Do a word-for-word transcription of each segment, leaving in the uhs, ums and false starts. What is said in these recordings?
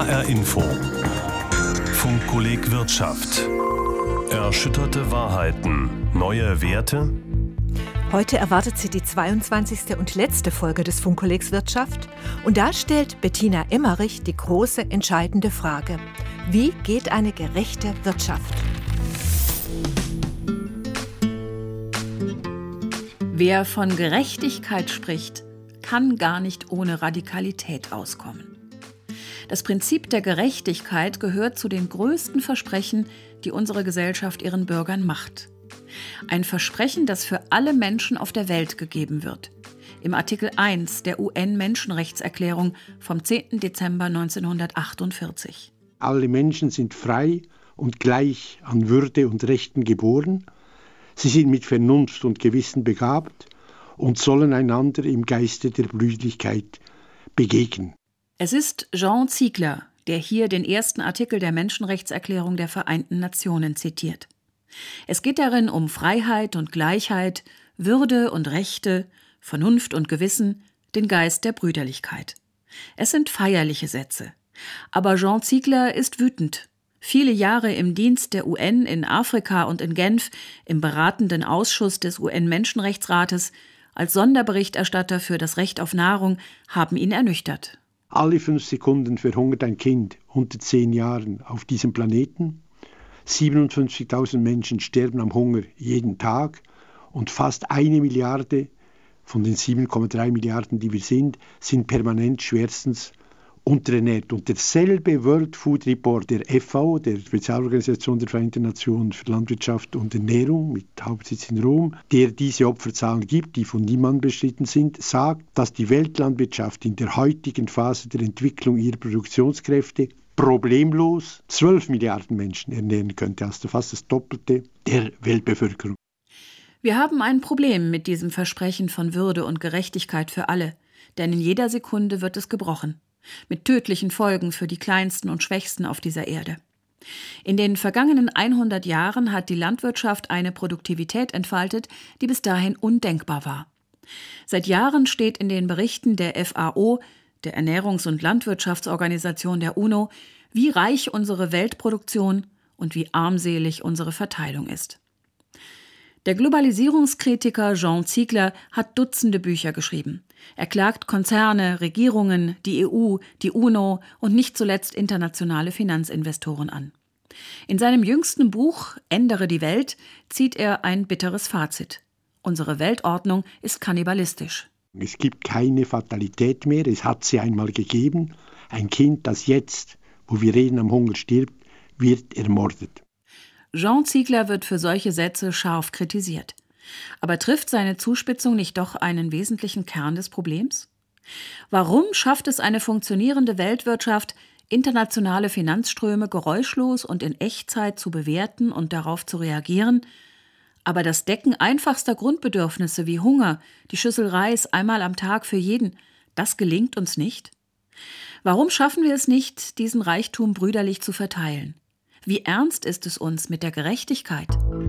H R Info. Funkkolleg Wirtschaft. Erschütterte Wahrheiten. Neue Werte? Heute erwartet Sie die zweiundzwanzigste und letzte Folge des Funkkollegs Wirtschaft. Und da stellt Bettina Emmerich die große, entscheidende Frage: Wie geht eine gerechte Wirtschaft? Wer von Gerechtigkeit spricht, kann gar nicht ohne Radikalität auskommen. Das Prinzip der Gerechtigkeit gehört zu den größten Versprechen, die unsere Gesellschaft ihren Bürgern macht. Ein Versprechen, das für alle Menschen auf der Welt gegeben wird. Im Artikel eins der U N-Menschenrechtserklärung vom zehnten Dezember neunzehnhundertachtundvierzig. Alle Menschen sind frei und gleich an Würde und Rechten geboren. Sie sind mit Vernunft und Gewissen begabt und sollen einander im Geiste der Brüderlichkeit begegnen. Es ist Jean Ziegler, der hier den ersten Artikel der Menschenrechtserklärung der Vereinten Nationen zitiert. Es geht darin um Freiheit und Gleichheit, Würde und Rechte, Vernunft und Gewissen, den Geist der Brüderlichkeit. Es sind feierliche Sätze. Aber Jean Ziegler ist wütend. Viele Jahre im Dienst der U N in Afrika und in Genf, im beratenden Ausschuss des U N-Menschenrechtsrates, als Sonderberichterstatter für das Recht auf Nahrung, haben ihn ernüchtert. Alle fünf Sekunden verhungert ein Kind unter zehn Jahren auf diesem Planeten. siebenundfünfzigtausend Menschen sterben am Hunger jeden Tag und fast eine Milliarde von den sieben Komma drei Milliarden, die wir sind, sind permanent schwerstens unterernährt. Und derselbe World Food Report der F A O, der Spezialorganisation der Vereinten Nationen für Landwirtschaft und Ernährung mit Hauptsitz in Rom, der diese Opferzahlen gibt, die von niemandem bestritten sind, sagt, dass die Weltlandwirtschaft in der heutigen Phase der Entwicklung ihrer Produktionskräfte problemlos zwölf Milliarden Menschen ernähren könnte, also fast das Doppelte der Weltbevölkerung. Wir haben ein Problem mit diesem Versprechen von Würde und Gerechtigkeit für alle, denn in jeder Sekunde wird es gebrochen. Mit tödlichen Folgen für die Kleinsten und Schwächsten auf dieser Erde. In den vergangenen hundert Jahren hat die Landwirtschaft eine Produktivität entfaltet, die bis dahin undenkbar war. Seit Jahren steht in den Berichten der F A O, der Ernährungs- und Landwirtschaftsorganisation der UNO, wie reich unsere Weltproduktion und wie armselig unsere Verteilung ist. Der Globalisierungskritiker Jean Ziegler hat Dutzende Bücher geschrieben. Er klagt Konzerne, Regierungen, die E U, die UNO und nicht zuletzt internationale Finanzinvestoren an. In seinem jüngsten Buch »Ändere die Welt« zieht er ein bitteres Fazit. Unsere Weltordnung ist kannibalistisch. Es gibt keine Fatalität mehr, es hat sie einmal gegeben. Ein Kind, das jetzt, wo wir reden, am Hunger stirbt, wird ermordet. Jean Ziegler wird für solche Sätze scharf kritisiert. Aber trifft seine Zuspitzung nicht doch einen wesentlichen Kern des Problems? Warum schafft es eine funktionierende Weltwirtschaft, internationale Finanzströme geräuschlos und in Echtzeit zu bewerten und darauf zu reagieren, aber das Decken einfachster Grundbedürfnisse wie Hunger, die Schüssel Reis einmal am Tag für jeden, das gelingt uns nicht? Warum schaffen wir es nicht, diesen Reichtum brüderlich zu verteilen? Wie ernst ist es uns mit der Gerechtigkeit?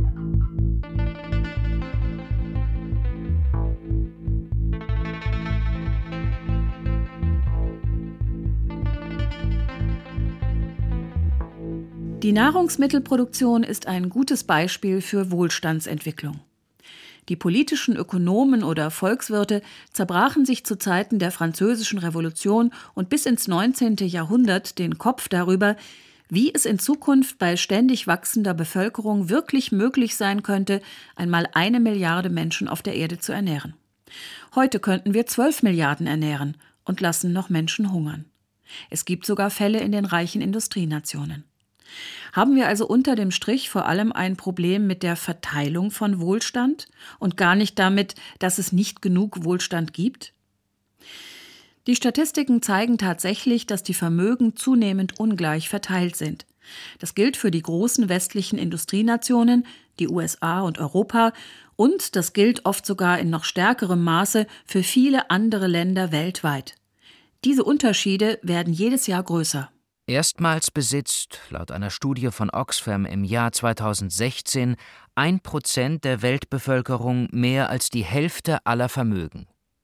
Die Nahrungsmittelproduktion ist ein gutes Beispiel für Wohlstandsentwicklung. Die politischen Ökonomen oder Volkswirte zerbrachen sich zu Zeiten der Französischen Revolution und bis ins neunzehnte Jahrhundert den Kopf darüber, wie es in Zukunft bei ständig wachsender Bevölkerung wirklich möglich sein könnte, einmal eine Milliarde Menschen auf der Erde zu ernähren. Heute könnten wir zwölf Milliarden ernähren und lassen noch Menschen hungern. Es gibt sogar Fälle in den reichen Industrienationen. Haben wir also unter dem Strich vor allem ein Problem mit der Verteilung von Wohlstand und gar nicht damit, dass es nicht genug Wohlstand gibt? Die Statistiken zeigen tatsächlich, dass die Vermögen zunehmend ungleich verteilt sind. Das gilt für die großen westlichen Industrienationen, die U S A und Europa, und das gilt oft sogar in noch stärkerem Maße für viele andere Länder weltweit. Diese Unterschiede werden jedes Jahr größer. Erstmals besitzt, laut einer Studie von Oxfam im Jahr zweitausendsechzehn, ein Prozent der Weltbevölkerung mehr als die Hälfte aller Vermögen.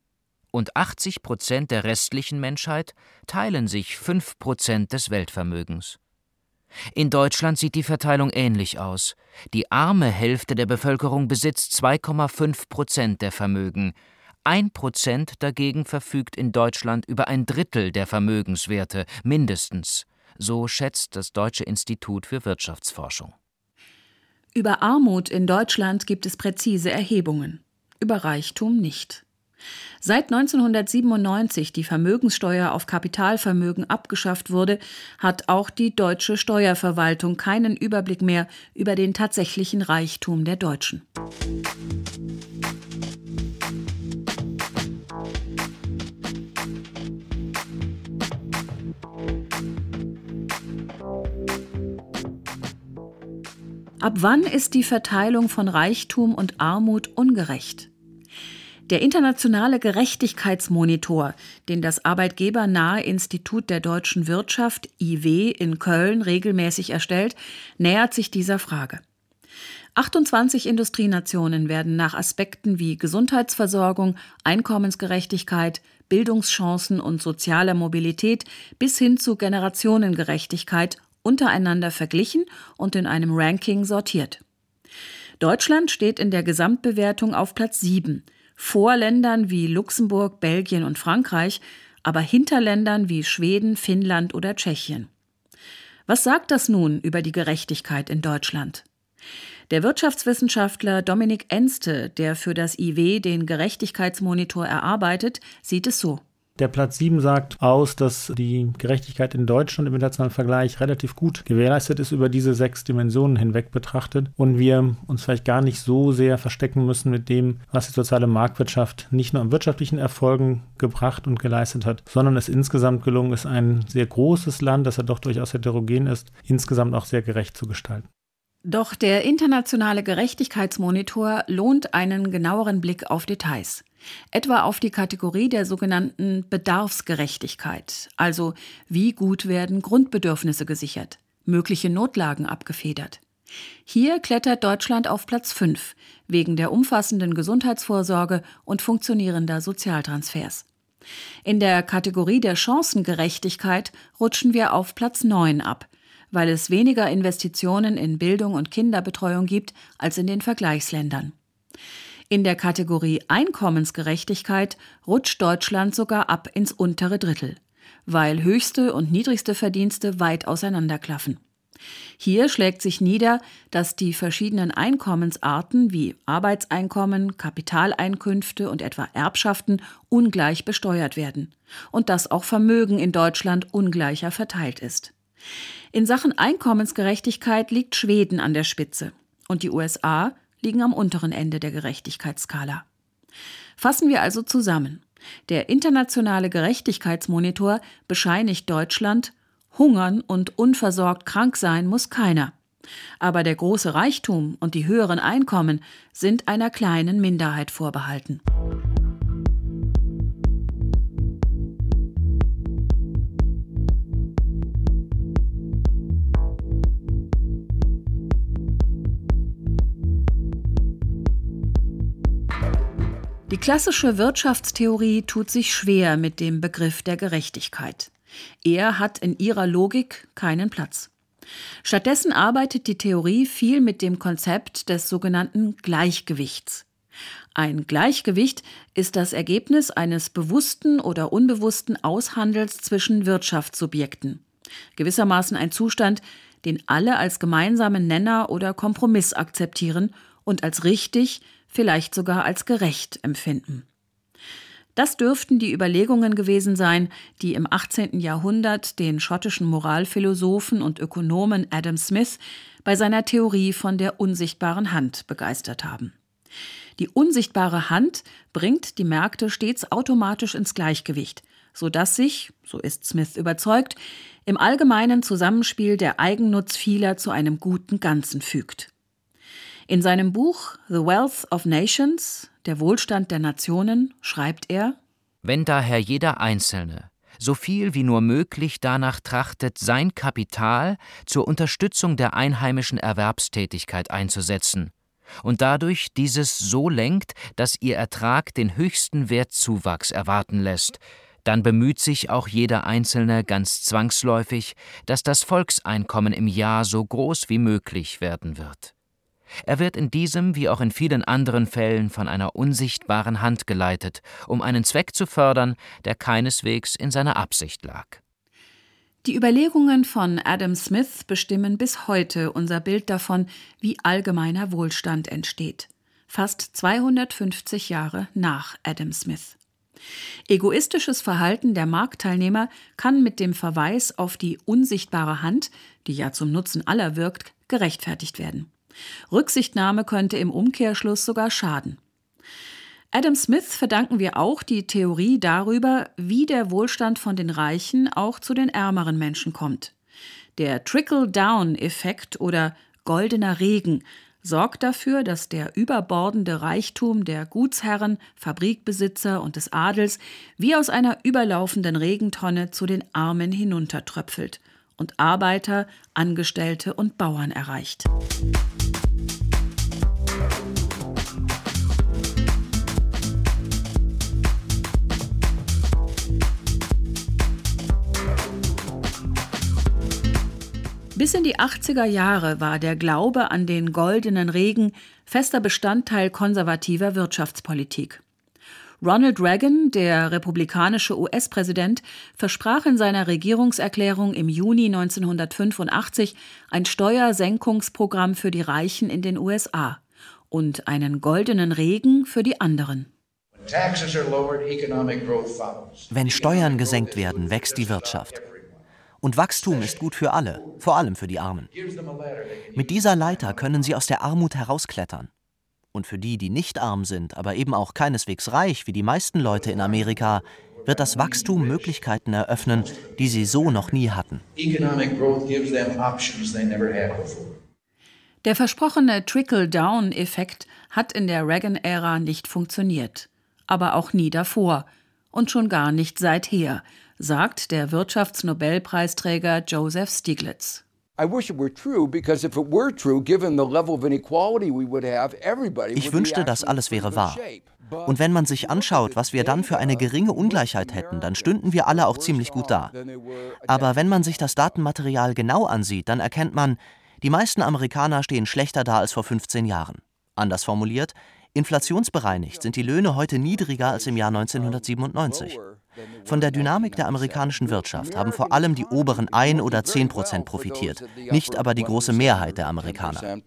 und achtzig Prozent der restlichen Menschheit teilen sich fünf Prozent des Weltvermögens. In Deutschland sieht die Verteilung ähnlich aus. Die arme Hälfte der Bevölkerung besitzt zwei Komma fünf Prozent der Vermögen. Ein Prozent dagegen verfügt in Deutschland über ein Drittel der Vermögenswerte, mindestens. So schätzt das Deutsche Institut für Wirtschaftsforschung. Über Armut in Deutschland gibt es präzise Erhebungen, über Reichtum nicht. Seit neunzehnhundertsiebenundneunzig die Vermögenssteuer auf Kapitalvermögen abgeschafft wurde, hat auch die deutsche Steuerverwaltung keinen Überblick mehr über den tatsächlichen Reichtum der Deutschen. Ab wann ist die Verteilung von Reichtum und Armut ungerecht? Der internationale Gerechtigkeitsmonitor, den das arbeitgebernahe Institut der deutschen Wirtschaft I W in Köln regelmäßig erstellt, nähert sich dieser Frage. achtundzwanzig Industrienationen werden nach Aspekten wie Gesundheitsversorgung, Einkommensgerechtigkeit, Bildungschancen und sozialer Mobilität bis hin zu Generationengerechtigkeit untereinander verglichen und in einem Ranking sortiert. Deutschland steht in der Gesamtbewertung auf Platz sieben, vor Ländern wie Luxemburg, Belgien und Frankreich, aber hinter Ländern wie Schweden, Finnland oder Tschechien. Was sagt das nun über die Gerechtigkeit in Deutschland? Der Wirtschaftswissenschaftler Dominik Enste, der für das I W den Gerechtigkeitsmonitor erarbeitet, sieht es so. Der Platz sieben sagt aus, dass die Gerechtigkeit in Deutschland im internationalen Vergleich relativ gut gewährleistet ist, über diese sechs Dimensionen hinweg betrachtet und wir uns vielleicht gar nicht so sehr verstecken müssen mit dem, was die soziale Marktwirtschaft nicht nur an wirtschaftlichen Erfolgen gebracht und geleistet hat, sondern es insgesamt gelungen ist, ein sehr großes Land, das ja doch durchaus heterogen ist, insgesamt auch sehr gerecht zu gestalten. Doch der internationale Gerechtigkeitsmonitor lohnt einen genaueren Blick auf Details. Etwa auf die Kategorie der sogenannten Bedarfsgerechtigkeit, also wie gut werden Grundbedürfnisse gesichert, mögliche Notlagen abgefedert. Hier klettert Deutschland auf Platz fünf, wegen der umfassenden Gesundheitsvorsorge und funktionierender Sozialtransfers. In der Kategorie der Chancengerechtigkeit rutschen wir auf Platz neun ab, weil es weniger Investitionen in Bildung und Kinderbetreuung gibt als in den Vergleichsländern. In der Kategorie Einkommensgerechtigkeit rutscht Deutschland sogar ab ins untere Drittel, weil höchste und niedrigste Verdienste weit auseinanderklaffen. Hier schlägt sich nieder, dass die verschiedenen Einkommensarten wie Arbeitseinkommen, Kapitaleinkünfte und etwa Erbschaften ungleich besteuert werden und dass auch Vermögen in Deutschland ungleicher verteilt ist. In Sachen Einkommensgerechtigkeit liegt Schweden an der Spitze und die U S A liegen am unteren Ende der Gerechtigkeitsskala. Fassen wir also zusammen. Der internationale Gerechtigkeitsmonitor bescheinigt Deutschland, hungern und unversorgt krank sein muss keiner. Aber der große Reichtum und die höheren Einkommen sind einer kleinen Minderheit vorbehalten. Die klassische Wirtschaftstheorie tut sich schwer mit dem Begriff der Gerechtigkeit. Er hat in ihrer Logik keinen Platz. Stattdessen arbeitet die Theorie viel mit dem Konzept des sogenannten Gleichgewichts. Ein Gleichgewicht ist das Ergebnis eines bewussten oder unbewussten Aushandels zwischen Wirtschaftssubjekten. Gewissermaßen ein Zustand, den alle als gemeinsamen Nenner oder Kompromiss akzeptieren und als richtig, vielleicht sogar als gerecht empfinden. Das dürften die Überlegungen gewesen sein, die im achtzehnten Jahrhundert den schottischen Moralphilosophen und Ökonomen Adam Smith bei seiner Theorie von der unsichtbaren Hand begeistert haben. Die unsichtbare Hand bringt die Märkte stets automatisch ins Gleichgewicht, sodass sich, so ist Smith überzeugt, im allgemeinen Zusammenspiel der Eigennutz vieler zu einem guten Ganzen fügt. In seinem Buch The Wealth of Nations, der Wohlstand der Nationen, schreibt er: Wenn daher jeder Einzelne so viel wie nur möglich danach trachtet, sein Kapital zur Unterstützung der einheimischen Erwerbstätigkeit einzusetzen und dadurch dieses so lenkt, dass ihr Ertrag den höchsten Wertzuwachs erwarten lässt, dann bemüht sich auch jeder Einzelne ganz zwangsläufig, dass das Volkseinkommen im Jahr so groß wie möglich werden wird. Er wird in diesem wie auch in vielen anderen Fällen von einer unsichtbaren Hand geleitet, um einen Zweck zu fördern, der keineswegs in seiner Absicht lag. Die Überlegungen von Adam Smith bestimmen bis heute unser Bild davon, wie allgemeiner Wohlstand entsteht. Fast zweihundertfünfzig Jahre nach Adam Smith. Egoistisches Verhalten der Marktteilnehmer kann mit dem Verweis auf die unsichtbare Hand, die ja zum Nutzen aller wirkt, gerechtfertigt werden. Rücksichtnahme könnte im Umkehrschluss sogar schaden. Adam Smith verdanken wir auch die Theorie darüber, wie der Wohlstand von den Reichen auch zu den ärmeren Menschen kommt. Der Trickle-Down-Effekt oder goldener Regen sorgt dafür, dass der überbordende Reichtum der Gutsherren, Fabrikbesitzer und des Adels wie aus einer überlaufenden Regentonne zu den Armen hinuntertröpfelt und Arbeiter, Angestellte und Bauern erreicht. Bis in die achtziger Jahre war der Glaube an den goldenen Regen fester Bestandteil konservativer Wirtschaftspolitik. Ronald Reagan, der republikanische U S-Präsident, versprach in seiner Regierungserklärung im Juni neunzehnhundertfünfundachtzig ein Steuersenkungsprogramm für die Reichen in den U S A und einen goldenen Regen für die anderen. Wenn Steuern gesenkt werden, wächst die Wirtschaft. Und Wachstum ist gut für alle, vor allem für die Armen. Mit dieser Leiter können sie aus der Armut herausklettern. Und für die, die nicht arm sind, aber eben auch keineswegs reich, wie die meisten Leute in Amerika, wird das Wachstum Möglichkeiten eröffnen, die sie so noch nie hatten. Der versprochene Trickle-Down-Effekt hat in der Reagan-Ära nicht funktioniert. Aber auch nie davor. Und schon gar nicht seither, sagt der Wirtschaftsnobelpreisträger Joseph Stiglitz. Ich wünschte, dass alles wäre wahr. Und wenn man sich anschaut, was wir dann für eine geringe Ungleichheit hätten, dann stünden wir alle auch ziemlich gut da. Aber wenn man sich das Datenmaterial genau ansieht, dann erkennt man, die meisten Amerikaner stehen schlechter da als vor fünfzehn Jahren. Anders formuliert, inflationsbereinigt sind die Löhne heute niedriger als im Jahr neunzehnhundertsiebenundneunzig. Von der Dynamik der amerikanischen Wirtschaft haben vor allem die oberen ein oder zehn Prozent profitiert, nicht aber die große Mehrheit der Amerikaner.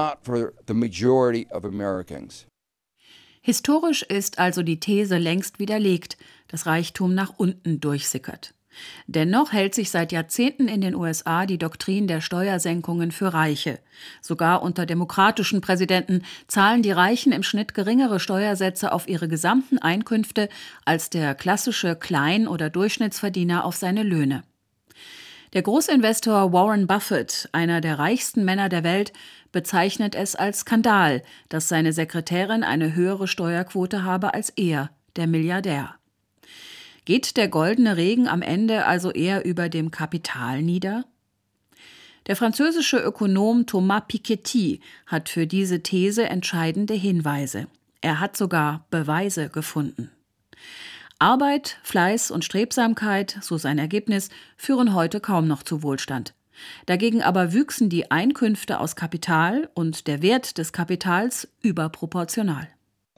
Historisch ist also die These längst widerlegt, dass Reichtum nach unten durchsickert. Dennoch hält sich seit Jahrzehnten in den U S A die Doktrin der Steuersenkungen für Reiche. Sogar unter demokratischen Präsidenten zahlen die Reichen im Schnitt geringere Steuersätze auf ihre gesamten Einkünfte als der klassische Klein- oder Durchschnittsverdiener auf seine Löhne. Der Großinvestor Warren Buffett, einer der reichsten Männer der Welt, bezeichnet es als Skandal, dass seine Sekretärin eine höhere Steuerquote habe als er, der Milliardär. Geht der goldene Regen am Ende also eher über dem Kapital nieder? Der französische Ökonom Thomas Piketty hat für diese These entscheidende Hinweise. Er hat sogar Beweise gefunden. Arbeit, Fleiß und Strebsamkeit, so sein Ergebnis, führen heute kaum noch zu Wohlstand. Dagegen aber wüchsen die Einkünfte aus Kapital und der Wert des Kapitals überproportional.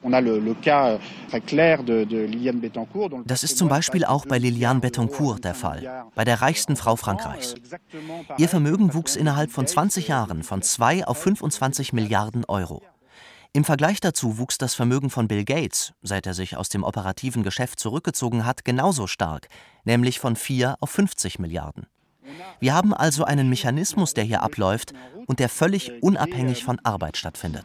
Das ist zum Beispiel auch bei Liliane Bettencourt der Fall, bei der reichsten Frau Frankreichs. Ihr Vermögen wuchs innerhalb von zwanzig Jahren von zwei auf fünfundzwanzig Milliarden Euro. Im Vergleich dazu wuchs das Vermögen von Bill Gates, seit er sich aus dem operativen Geschäft zurückgezogen hat, genauso stark, nämlich von vier auf fünfzig Milliarden. Wir haben also einen Mechanismus, der hier abläuft und der völlig unabhängig von Arbeit stattfindet.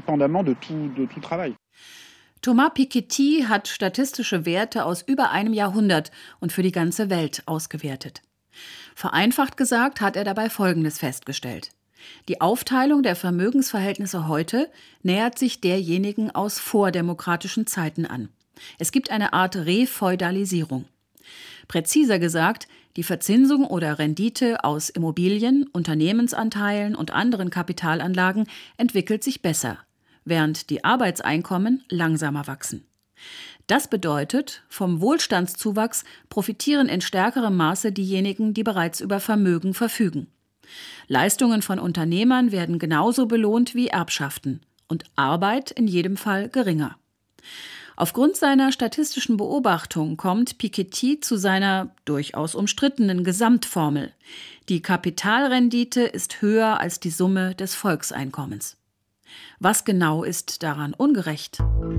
Thomas Piketty hat statistische Werte aus über einem Jahrhundert und für die ganze Welt ausgewertet. Vereinfacht gesagt hat er dabei Folgendes festgestellt. Die Aufteilung der Vermögensverhältnisse heute nähert sich derjenigen aus vordemokratischen Zeiten an. Es gibt eine Art Refeudalisierung. Präziser gesagt, die Verzinsung oder Rendite aus Immobilien, Unternehmensanteilen und anderen Kapitalanlagen entwickelt sich besser. während die Arbeitseinkommen langsamer wachsen. Das bedeutet, vom Wohlstandszuwachs profitieren in stärkerem Maße diejenigen, die bereits über Vermögen verfügen. Leistungen von Unternehmern werden genauso belohnt wie Erbschaften und Arbeit in jedem Fall geringer. Aufgrund seiner statistischen Beobachtung kommt Piketty zu seiner durchaus umstrittenen Gesamtformel. Die Kapitalrendite ist höher als die Summe des Volkseinkommens. Was genau ist daran ungerecht?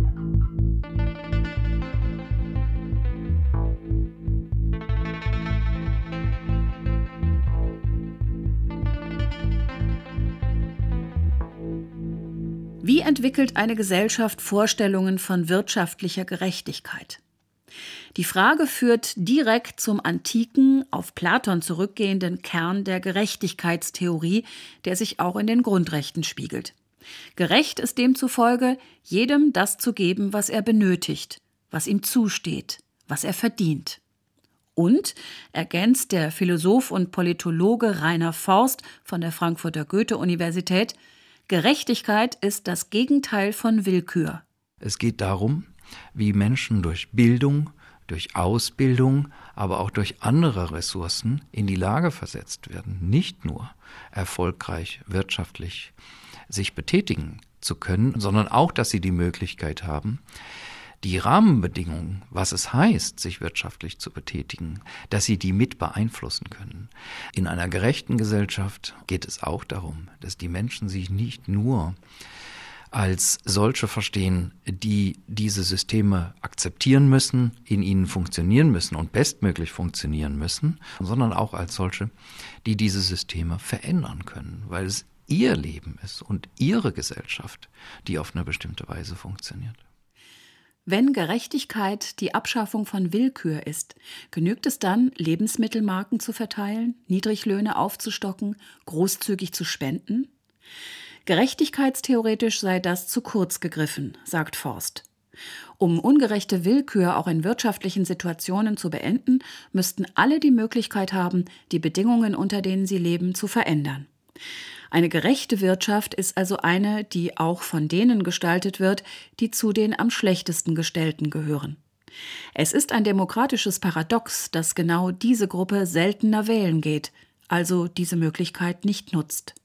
Wie entwickelt eine Gesellschaft Vorstellungen von wirtschaftlicher Gerechtigkeit? Die Frage führt direkt zum antiken, auf Platon zurückgehenden Kern der Gerechtigkeitstheorie, der sich auch in den Grundrechten spiegelt. Gerecht ist demzufolge, jedem das zu geben, was er benötigt, was ihm zusteht, was er verdient. Und, ergänzt der Philosoph und Politologe Rainer Forst von der Frankfurter Goethe-Universität, Gerechtigkeit ist das Gegenteil von Willkür. Es geht darum, wie Menschen durch Bildung, durch Ausbildung, aber auch durch andere Ressourcen in die Lage versetzt werden, nicht nur erfolgreich wirtschaftlich sich betätigen zu können, sondern auch, dass sie die Möglichkeit haben, die Rahmenbedingungen, was es heißt, sich wirtschaftlich zu betätigen, dass sie die mit beeinflussen können. In einer gerechten Gesellschaft geht es auch darum, dass die Menschen sich nicht nur als solche verstehen, die diese Systeme akzeptieren müssen, in ihnen funktionieren müssen und bestmöglich funktionieren müssen, sondern auch als solche, die diese Systeme verändern können, weil es ihr Leben ist und ihre Gesellschaft, die auf eine bestimmte Weise funktioniert. Wenn Gerechtigkeit die Abschaffung von Willkür ist, genügt es dann, Lebensmittelmarken zu verteilen, Niedriglöhne aufzustocken, großzügig zu spenden? Gerechtigkeitstheoretisch sei das zu kurz gegriffen, sagt Forst. Um ungerechte Willkür auch in wirtschaftlichen Situationen zu beenden, müssten alle die Möglichkeit haben, die Bedingungen, unter denen sie leben, zu verändern. Eine gerechte Wirtschaft ist also eine, die auch von denen gestaltet wird, die zu den am schlechtesten Gestellten gehören. Es ist ein demokratisches Paradox, dass genau diese Gruppe seltener wählen geht, also diese Möglichkeit nicht nutzt.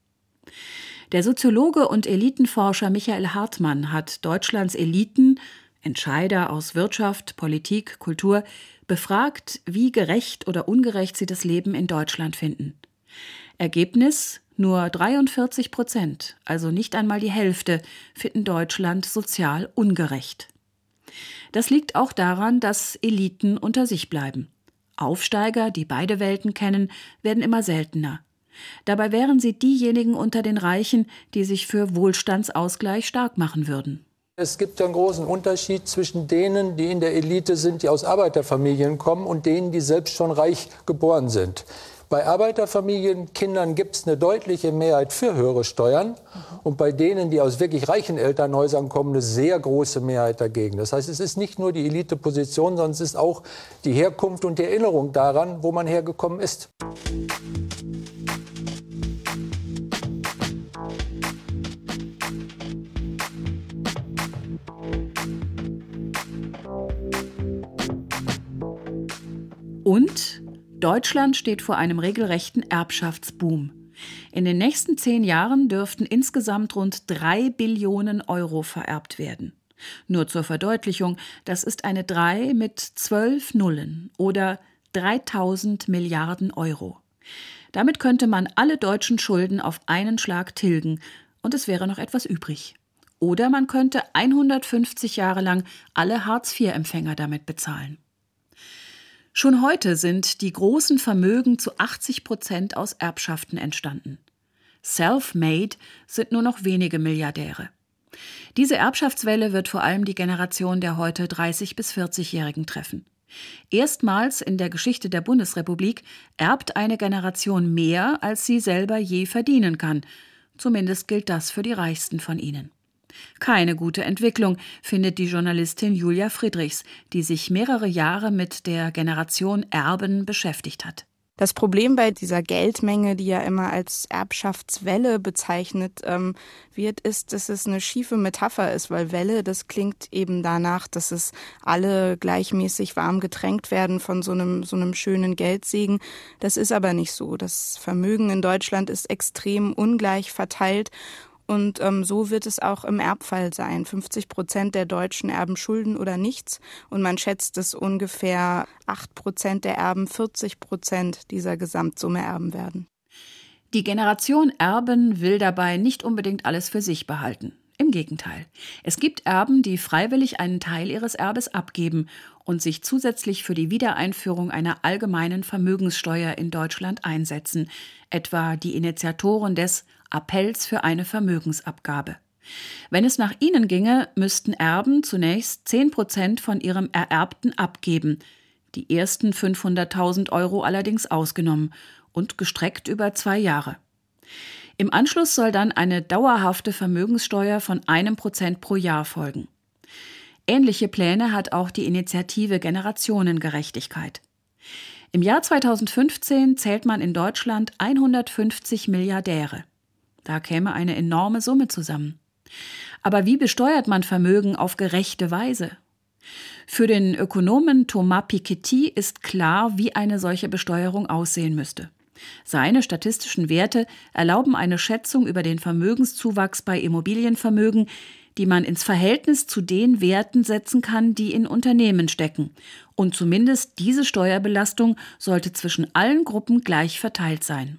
Der Soziologe und Elitenforscher Michael Hartmann hat Deutschlands Eliten, Entscheider aus Wirtschaft, Politik, Kultur, befragt, wie gerecht oder ungerecht sie das Leben in Deutschland finden. Ergebnis: Nur dreiundvierzig Prozent, also nicht einmal die Hälfte, finden Deutschland sozial ungerecht. Das liegt auch daran, dass Eliten unter sich bleiben. Aufsteiger, die beide Welten kennen, werden immer seltener. Dabei wären sie diejenigen unter den Reichen, die sich für Wohlstandsausgleich stark machen würden. Es gibt einen großen Unterschied zwischen denen, die in der Elite sind, die aus Arbeiterfamilien kommen, und denen, die selbst schon reich geboren sind. Bei Arbeiterfamilienkindern gibt es eine deutliche Mehrheit für höhere Steuern und bei denen, die aus wirklich reichen Elternhäusern kommen, eine sehr große Mehrheit dagegen. Das heißt, es ist nicht nur die Eliteposition, sondern es ist auch die Herkunft und die Erinnerung daran, wo man hergekommen ist. Und Deutschland steht vor einem regelrechten Erbschaftsboom. In den nächsten zehn Jahren dürften insgesamt rund drei Billionen Euro vererbt werden. Nur zur Verdeutlichung, das ist eine drei mit zwölf Nullen oder dreitausend Milliarden Euro. Damit könnte man alle deutschen Schulden auf einen Schlag tilgen und es wäre noch etwas übrig. Oder man könnte hundertfünfzig Jahre lang alle Hartz-vier-Empfänger damit bezahlen. Schon heute sind die großen Vermögen zu achtzig Prozent aus Erbschaften entstanden. Self-made sind nur noch wenige Milliardäre. Diese Erbschaftswelle wird vor allem die Generation der heute dreißig- bis vierzigjährigen treffen. Erstmals in der Geschichte der Bundesrepublik erbt eine Generation mehr, als sie selber je verdienen kann. Zumindest gilt das für die Reichsten von ihnen. Keine gute Entwicklung, findet die Journalistin Julia Friedrichs, die sich mehrere Jahre mit der Generation Erben beschäftigt hat. Das Problem bei dieser Geldmenge, die ja immer als Erbschaftswelle bezeichnet ähm, wird, ist, dass es eine schiefe Metapher ist, weil Welle, das klingt eben danach, dass es alle gleichmäßig warm getränkt werden von so einem, so einem schönen Geldsegen. Das ist aber nicht so. Das Vermögen in Deutschland ist extrem ungleich verteilt. Und ähm, so wird es auch im Erbfall sein. fünfzig Prozent der Deutschen erben Schulden oder nichts. Und man schätzt, dass ungefähr acht Prozent der Erben vierzig Prozent dieser Gesamtsumme erben werden. Die Generation Erben will dabei nicht unbedingt alles für sich behalten. Im Gegenteil. Es gibt Erben, die freiwillig einen Teil ihres Erbes abgeben und sich zusätzlich für die Wiedereinführung einer allgemeinen Vermögenssteuer in Deutschland einsetzen, etwa die Initiatoren des Appells für eine Vermögensabgabe. Wenn es nach ihnen ginge, müssten Erben zunächst zehn Prozent von ihrem Ererbten abgeben, die ersten fünfhunderttausend Euro allerdings ausgenommen und gestreckt über zwei Jahre. Im Anschluss soll dann eine dauerhafte Vermögenssteuer von einem Prozent pro Jahr folgen. Ähnliche Pläne hat auch die Initiative Generationengerechtigkeit. Im Jahr zweitausendfünfzehn zählt man in Deutschland hundertfünfzig Milliardäre. Da käme eine enorme Summe zusammen. Aber wie besteuert man Vermögen auf gerechte Weise? Für den Ökonomen Thomas Piketty ist klar, wie eine solche Besteuerung aussehen müsste. Seine statistischen Werte erlauben eine Schätzung über den Vermögenszuwachs bei Immobilienvermögen, die man ins Verhältnis zu den Werten setzen kann, die in Unternehmen stecken. Und zumindest diese Steuerbelastung sollte zwischen allen Gruppen gleich verteilt sein.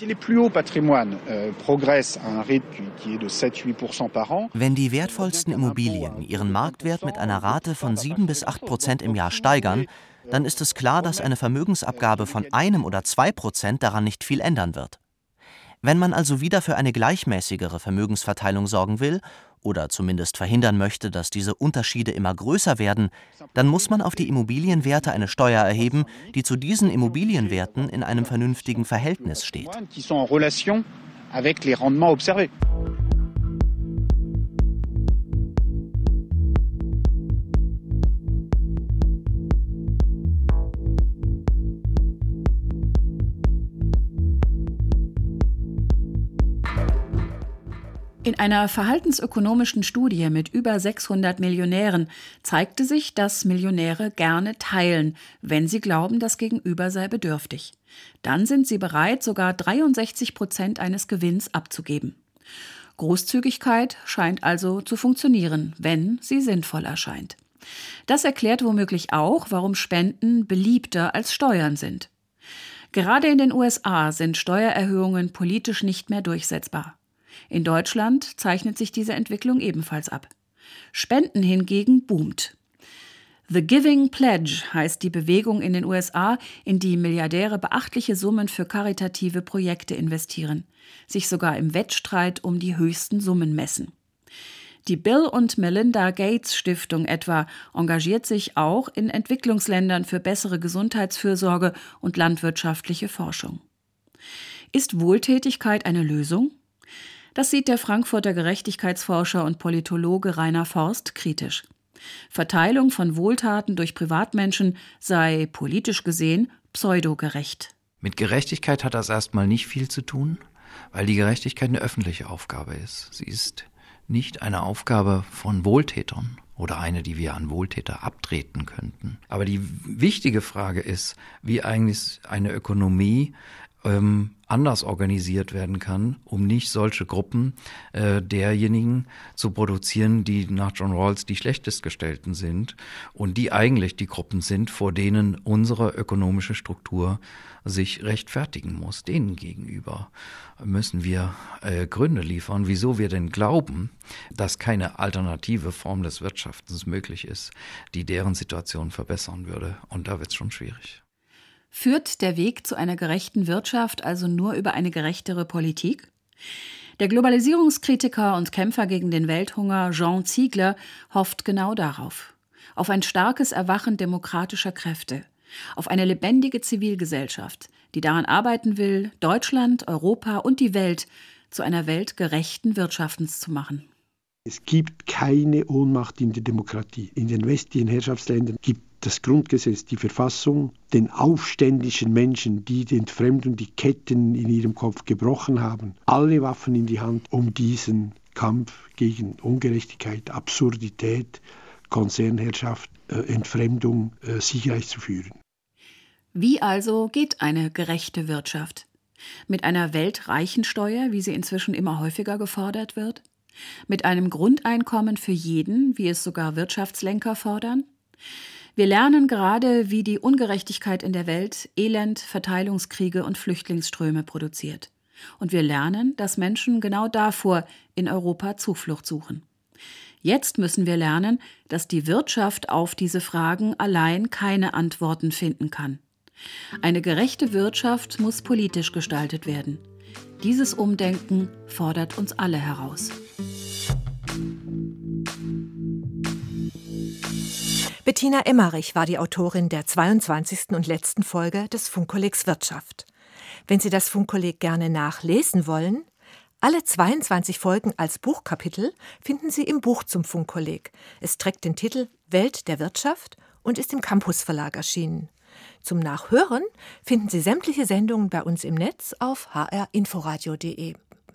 Wenn die wertvollsten Immobilien ihren Marktwert mit einer Rate von sieben bis acht Prozent im Jahr steigern, dann ist es klar, dass eine Vermögensabgabe von einem oder zwei Prozent daran nicht viel ändern wird. Wenn man also wieder für eine gleichmäßigere Vermögensverteilung sorgen will oder zumindest verhindern möchte, dass diese Unterschiede immer größer werden, dann muss man auf die Immobilienwerte eine Steuer erheben, die zu diesen Immobilienwerten in einem vernünftigen Verhältnis steht. In einer verhaltensökonomischen Studie mit über sechshundert Millionären zeigte sich, dass Millionäre gerne teilen, wenn sie glauben, das Gegenüber sei bedürftig. Dann sind sie bereit, sogar dreiundsechzig Prozent eines Gewinns abzugeben. Großzügigkeit scheint also zu funktionieren, wenn sie sinnvoll erscheint. Das erklärt womöglich auch, warum Spenden beliebter als Steuern sind. Gerade in den U S A sind Steuererhöhungen politisch nicht mehr durchsetzbar. In Deutschland zeichnet sich diese Entwicklung ebenfalls ab. Spenden hingegen boomt. The Giving Pledge heißt die Bewegung in den U S A, in die Milliardäre beachtliche Summen für karitative Projekte investieren, sich sogar im Wettstreit um die höchsten Summen messen. Die Bill und Melinda Gates Stiftung etwa engagiert sich auch in Entwicklungsländern für bessere Gesundheitsfürsorge und landwirtschaftliche Forschung. Ist Wohltätigkeit eine Lösung? Das sieht der Frankfurter Gerechtigkeitsforscher und Politologe Rainer Forst kritisch. Verteilung von Wohltaten durch Privatmenschen sei politisch gesehen pseudogerecht. Mit Gerechtigkeit hat das erstmal nicht viel zu tun, weil die Gerechtigkeit eine öffentliche Aufgabe ist. Sie ist nicht eine Aufgabe von Wohltätern oder eine, die wir an Wohltäter abtreten könnten. Aber die wichtige Frage ist, wie eigentlich eine Ökonomie ähm, anders organisiert werden kann, um nicht solche Gruppen äh, derjenigen zu produzieren, die nach John Rawls die schlechtestgestellten sind und die eigentlich die Gruppen sind, vor denen unsere ökonomische Struktur sich rechtfertigen muss. Denen gegenüber müssen wir äh, Gründe liefern, wieso wir denn glauben, dass keine alternative Form des Wirtschaftens möglich ist, die deren Situation verbessern würde. Und da wird es schon schwierig. Führt der Weg zu einer gerechten Wirtschaft also nur über eine gerechtere Politik? Der Globalisierungskritiker und Kämpfer gegen den Welthunger Jean Ziegler hofft genau darauf. Auf ein starkes Erwachen demokratischer Kräfte. Auf eine lebendige Zivilgesellschaft, die daran arbeiten will, Deutschland, Europa und die Welt zu einer Welt gerechten Wirtschaftens zu machen. Es gibt keine Ohnmacht in der Demokratie. In den westlichen Herrschaftsländern gibt das Grundgesetz, die Verfassung, den aufständischen Menschen, die die Entfremdung, die Ketten in ihrem Kopf gebrochen haben, alle Waffen in die Hand, um diesen Kampf gegen Ungerechtigkeit, Absurdität, Konzernherrschaft, äh, Entfremdung äh, siegreich zu führen. Wie also geht eine gerechte Wirtschaft? Mit einer Weltreichensteuer, wie sie inzwischen immer häufiger gefordert wird? Mit einem Grundeinkommen für jeden, wie es sogar Wirtschaftslenker fordern? Wir lernen gerade, wie die Ungerechtigkeit in der Welt Elend, Verteilungskriege und Flüchtlingsströme produziert. Und wir lernen, dass Menschen genau davor in Europa Zuflucht suchen. Jetzt müssen wir lernen, dass die Wirtschaft auf diese Fragen allein keine Antworten finden kann. Eine gerechte Wirtschaft muss politisch gestaltet werden. Dieses Umdenken fordert uns alle heraus. Bettina Emmerich war die Autorin der zweiundzwanzigsten und letzten Folge des Funkkollegs Wirtschaft. Wenn Sie das Funkkolleg gerne nachlesen wollen, alle zweiundzwanzig Folgen als Buchkapitel finden Sie im Buch zum Funkkolleg. Es trägt den Titel Welt der Wirtschaft und ist im Campus Verlag erschienen. Zum Nachhören finden Sie sämtliche Sendungen bei uns im Netz auf h r inforadio punkt d e.